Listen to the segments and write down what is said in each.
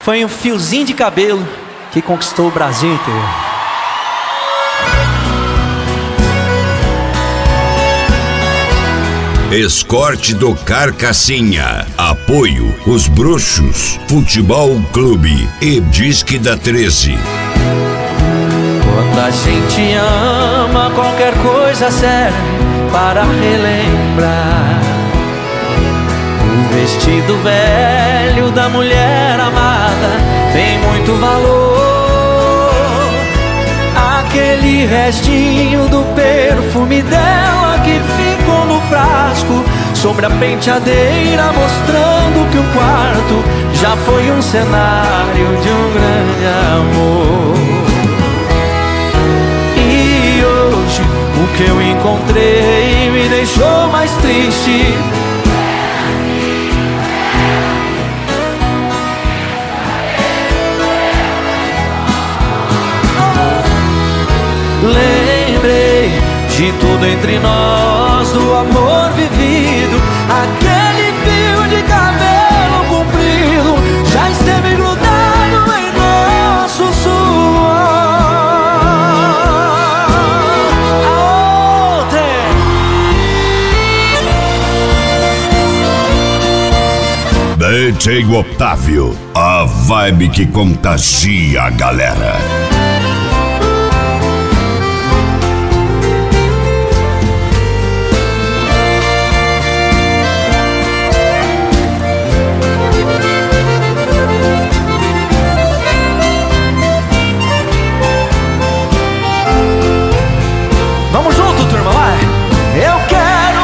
Foi um fiozinho de cabelo que conquistou o Brasil inteiro. Escorte do Carcassinha. Apoio Os Bruxos, Futebol Clube e Disque da 13. Quando a gente ama, qualquer coisa serve para relembrar o vestido velho da mulher amada tem muito valor. Aquele restinho do perfume dela que ficou no frasco sobre a penteadeira, mostrando que o quarto já foi um cenário de um grande amor. E hoje o que eu encontrei me deixou mais triste. Lembrei de tudo entre nós, do amor vivido. Aquele fio de cabelo comprido já esteve grudado em nosso suor. A outra DJ Otávio, a vibe que contagia a galera. Vamos junto, turma, vai! Eu quero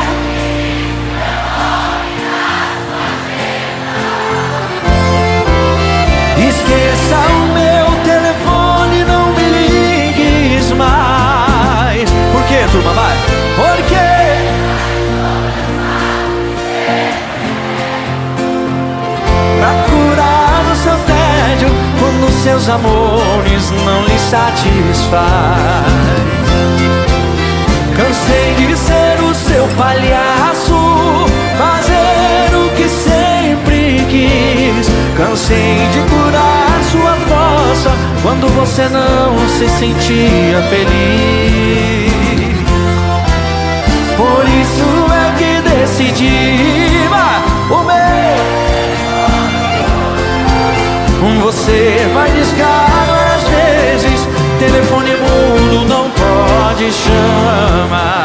esqueça o meu telefone, não me ligues mais. Por quê, turma, vai? Porque pra curar o seu tédio quando seus amores não lhe satisfaz. Cansei de ser o seu palhaço, fazer o que sempre quis. Cansei de curar sua fossa quando você não se sentia feliz. Por isso é que decidi, o meu você vai discar várias vezes. Telefone mudo não pode chamar.